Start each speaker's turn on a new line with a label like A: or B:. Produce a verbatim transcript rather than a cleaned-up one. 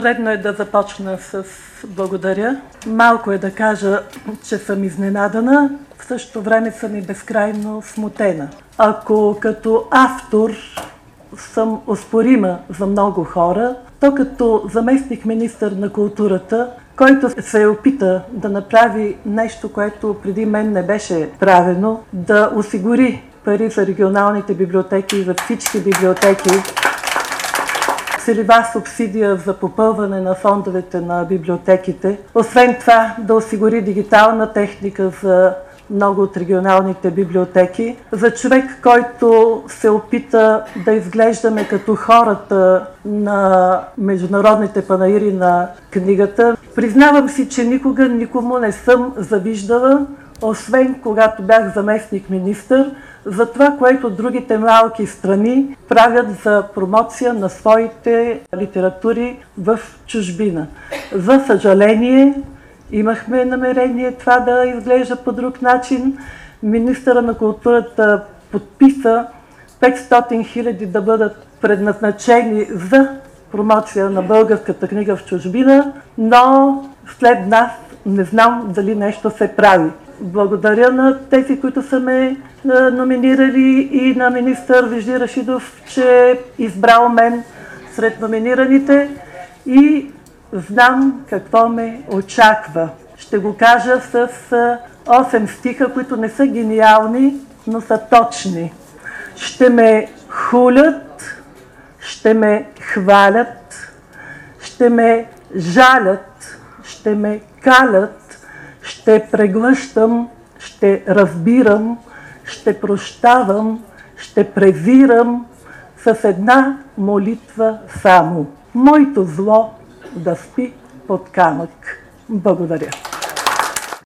A: Редно е да започна с благодаря. Малко е да кажа, че съм изненадана, в същото време съм и безкрайно смутена. Ако като автор съм оспорима за много хора, то като заместник-министър на културата, който се опита да направи нещо, което преди мен не беше правено, да осигури пари за регионалните библиотеки и за всички библиотеки, целева субсидия за попълване на фондовете на библиотеките. Освен това да осигури дигитална техника за много от регионалните библиотеки. За човек, който се опита да изглеждаме като хората на международните панаири на книгата. Признавам си, че никога никому не съм завиждала, освен когато бях заместник-министър, за това, което другите малки страни правят за промоция на своите литератури в чужбина. За съжаление, имахме намерение това да изглежда по друг начин. Министъра на културата подписа петстотин хиляди да бъдат предназначени за промоция на българската книга в чужбина, но след нас не знам дали нещо се прави. Благодаря на тези, които са ме номинирали, и на министър Вежди Рашидов, че е избрал мен сред номинираните, и знам какво ме очаква. Ще го кажа с осем стиха, които не са гениални, но са точни. Ще ме хулят, ще ме хвалят, ще ме жалят, ще ме калят, ще преглъщам, ще разбирам, ще прощавам, ще презирам с една молитва само. Моето зло да спи под камък. Благодаря.